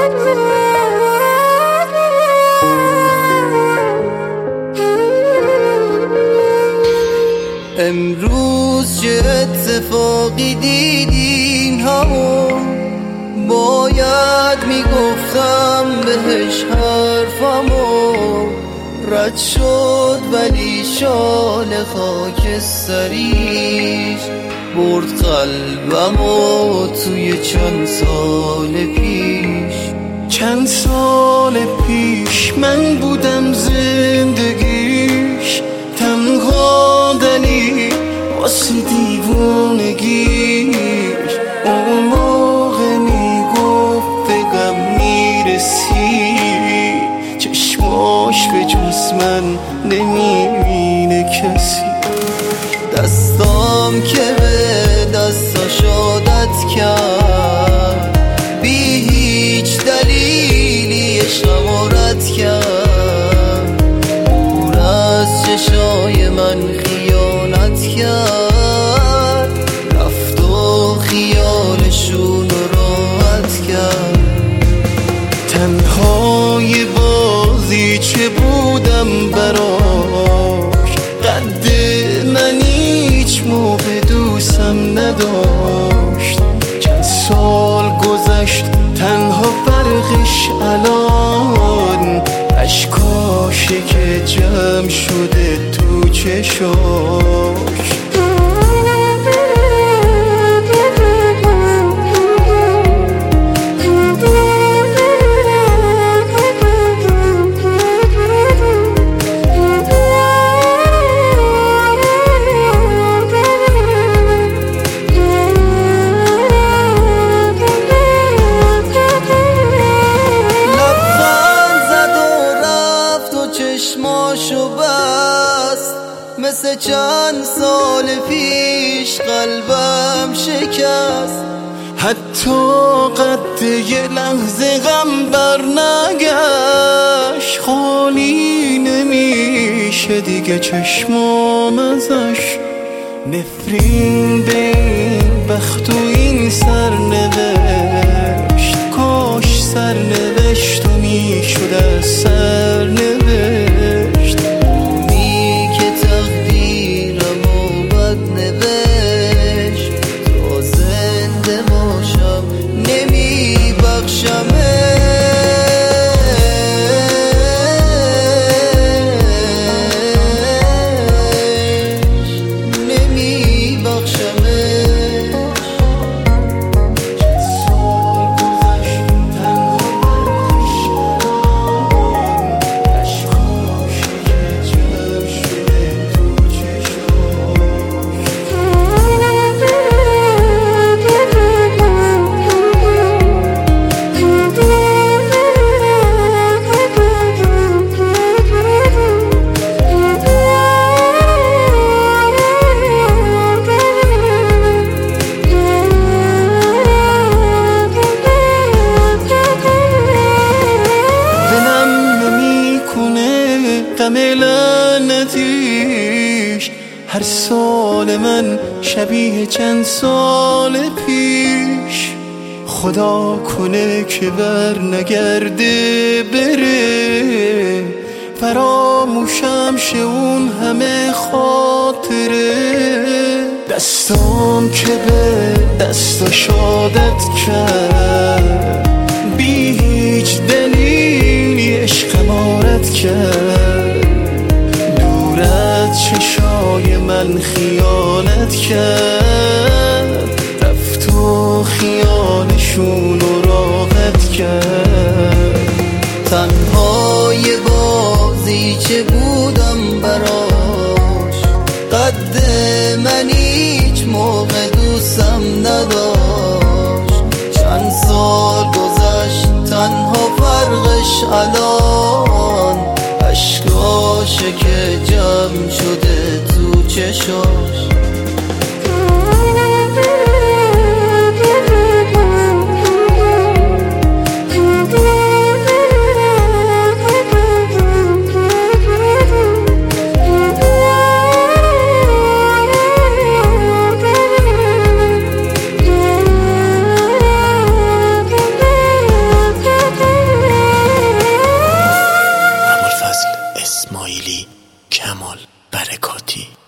امروز چه اتفاقی دیدین همو باید میگفتم بهش حرفمو رد شد ولی شال خاکستریش برد قلبمو توی چند سال پیش من بودم زندگیش تنها دلیل واسه دیوونگیش اون موقع میگفت به غم میرسی چشماش به جز من نمیبینه کسی دستام که به دستاش عادت کرد بی هیچ دلیلی عشقمو رد کرد دور از چشای من خیانت کرد رفت و خیالشون راحت کرد تنهای بازی چه بودم براش قد من هیچ موقع دوستم نداشت چند سال گذشت تنها فرقش الان اشکاشه که جمع شده تو چشاش چشماشو بست مثل چند سال پیش قلبم شکست حتی قد یه لحظه غم بر نگشت خالی نمیشه دیگه چشمام ازش نفرین به این بخت و این سرنوشت کاش سرنوشت و میشد از سرنوشت اونی که تقدیرمو بد نوشت تا زنده باشم غم لعنتیش هر سال من شبیه چند سال پیش خدا کنه که بر نگرده بره فراموشم شه اون همه خاطره دستام که به دستاش عادت کرد بی هیچ دلیلی عشقم عارت کرد دور از چشای من خیانت کرد رفت و خیالشون رو راحت کرد تنهای بازیچه بودم براش قد من هیچ موقع دوستم نداشت چند سال گذشت تنها فرقش الان اشکاشه که جمع شده تو چشاش کمال برکاتی.